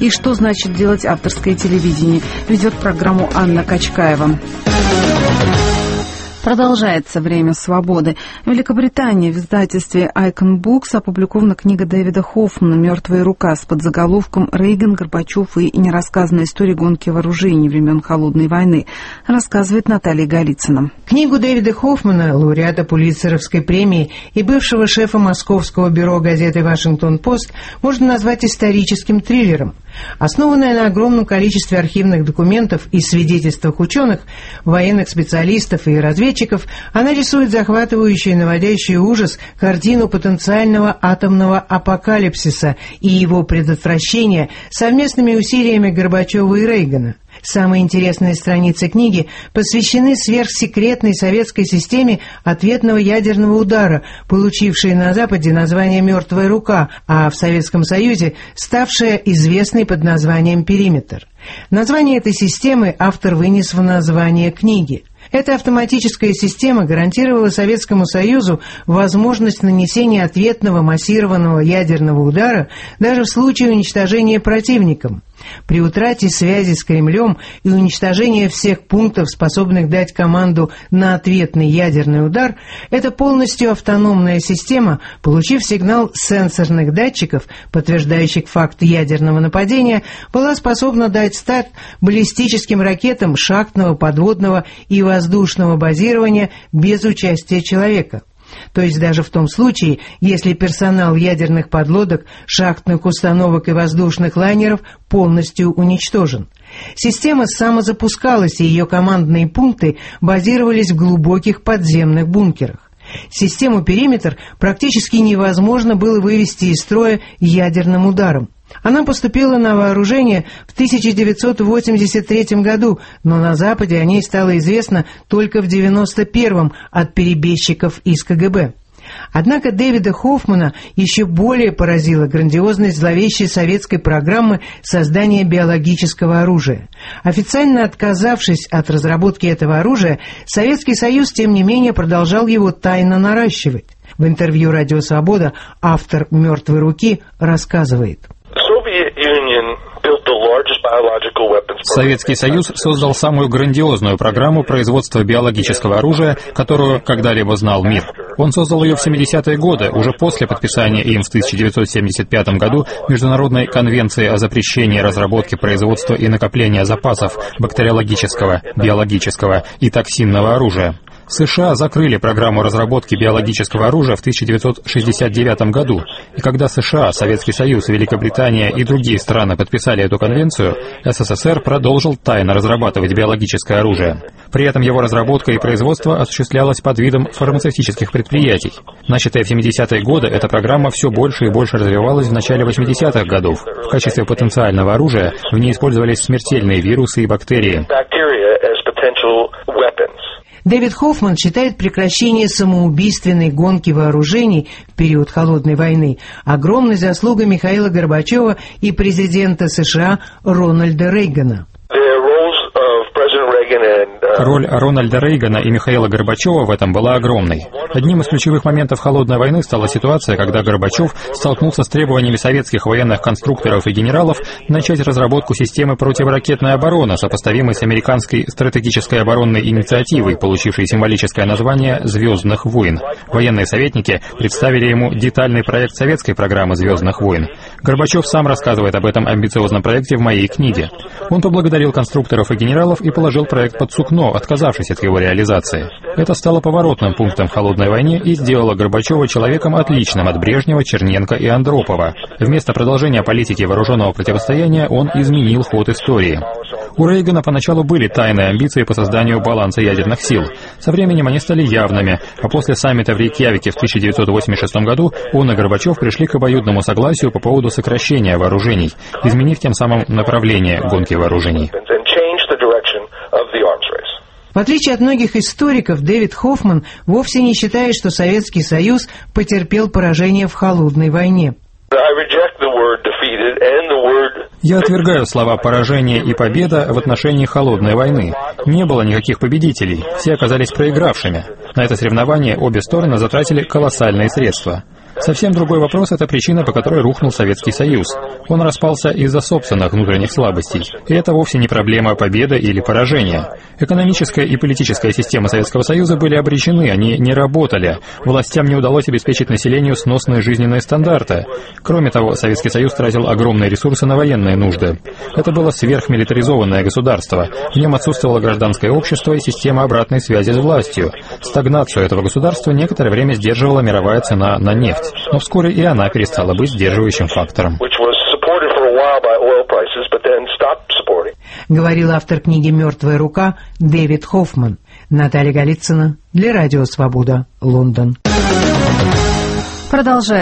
и что значит делать авторское телевидение. Ведет программу Анна Качкаева. Продолжается «Время свободы». В Великобритании в издательстве Icon Books опубликована книга Дэвида Хоффмана «Мертвая рука» с подзаголовком «Рейган, Горбачев и нерассказанная история гонки вооружений времен Холодной войны», рассказывает Наталья Голицына. Книгу Дэвида Хоффмана, лауреата Пулитцеровской премии и бывшего шефа московского бюро газеты «Вашингтон-Пост», можно назвать историческим триллером. Основанная на огромном количестве архивных документов и свидетельствах ученых, военных специалистов и разведчиков, она рисует захватывающую и наводящую ужас картину потенциального атомного апокалипсиса и его предотвращения совместными усилиями Горбачева и Рейгана. Самые интересные страницы книги посвящены сверхсекретной советской системе ответного ядерного удара, получившей на Западе название «Мертвая рука», а в Советском Союзе ставшая известной под названием «Периметр». Название этой системы автор вынес в название книги. Эта автоматическая система гарантировала Советскому Союзу возможность нанесения ответного массированного ядерного удара даже в случае уничтожения противником. При утрате связи с Кремлем и уничтожении всех пунктов, способных дать команду на ответный ядерный удар, эта полностью автономная система, получив сигнал сенсорных датчиков, подтверждающих факт ядерного нападения, была способна дать старт баллистическим ракетам шахтного, подводного и воздушного базирования без участия человека. То есть даже в том случае, если персонал ядерных подлодок, шахтных установок и воздушных лайнеров полностью уничтожен. Система самозапускалась, и ее командные пункты базировались в глубоких подземных бункерах. Систему «Периметр» практически невозможно было вывести из строя ядерным ударом. Она поступила на вооружение в 1983 году, но на Западе о ней стало известно только в 1991 от перебежчиков из КГБ. Однако Дэвида Хоффмана еще более поразила грандиозность зловещей советской программы создания биологического оружия. Официально отказавшись от разработки этого оружия, Советский Союз, тем не менее, продолжал его тайно наращивать. В интервью «Радио Свобода» автор «Мертвой руки» рассказывает. Советский Союз создал самую грандиозную программу производства биологического оружия, которую когда-либо знал мир. Он создал ее в 70-е годы, уже после подписания им в 1975 году Международной конвенции о запрещении разработки, производства и накопления запасов бактериологического, биологического и токсинного оружия. США закрыли программу разработки биологического оружия в 1969 году, и когда США, Советский Союз, Великобритания и другие страны подписали эту конвенцию, СССР продолжил тайно разрабатывать биологическое оружие. При этом его разработка и производство осуществлялось под видом фармацевтических предприятий. Начатая в 70-е годы, эта программа все больше и больше развивалась в начале 80-х годов. В качестве потенциального оружия в ней использовались смертельные вирусы и бактерии. Дэвид Хоффман считает прекращение самоубийственной гонки вооружений в период Холодной войны огромной заслугой Михаила Горбачева и президента США Рональда Рейгана. Роль Рональда Рейгана и Михаила Горбачева в этом была огромной. Одним из ключевых моментов Холодной войны стала ситуация, когда Горбачев столкнулся с требованиями советских военных конструкторов и генералов начать разработку системы противоракетной обороны, сопоставимой с американской стратегической оборонной инициативой, получившей символическое название «Звездных войн». Военные советники представили ему детальный проект советской программы «Звездных войн». Горбачев сам рассказывает об этом амбициозном проекте в моей книге. Он поблагодарил конструкторов и генералов и положил проект под сукно, отказавшись от его реализации. Это стало поворотным пунктом в Холодной войне и сделало Горбачева человеком отличным от Брежнева, Черненко и Андропова. Вместо продолжения политики вооруженного противостояния он изменил ход истории. У Рейгана поначалу были тайные амбиции по созданию баланса ядерных сил. Со временем они стали явными, а после саммита в Рейкьявике в 1986 году он и Горбачев пришли к обоюдному согласию по поводу сокращения вооружений, изменив тем самым направление гонки вооружений. В отличие от многих историков, Дэвид Хоффман вовсе не считает, что Советский Союз потерпел поражение в Холодной войне. Я отвергаю слова «поражение» и «победа» в отношении Холодной войны. Не было никаких победителей, все оказались проигравшими. На это соревнование обе стороны затратили колоссальные средства. Совсем другой вопрос — это причина, по которой рухнул Советский Союз. Он распался из-за собственных внутренних слабостей. И это вовсе не проблема победы или поражения. Экономическая и политическая система Советского Союза были обречены, они не работали. Властям не удалось обеспечить населению сносные жизненные стандарты. Кроме того, Советский Союз тратил огромные ресурсы на военные нужды. Это было сверхмилитаризованное государство. В нем отсутствовало гражданское общество и система обратной связи с властью. Стагнацию этого государства некоторое время сдерживала мировая цена на нефть. Но вскоре и она перестала быть сдерживающим фактором. Говорил автор книги «Мертвая рука» Дэвид Хоффман. Наталья Голицына для Радио Свобода, Лондон. Продолжаем.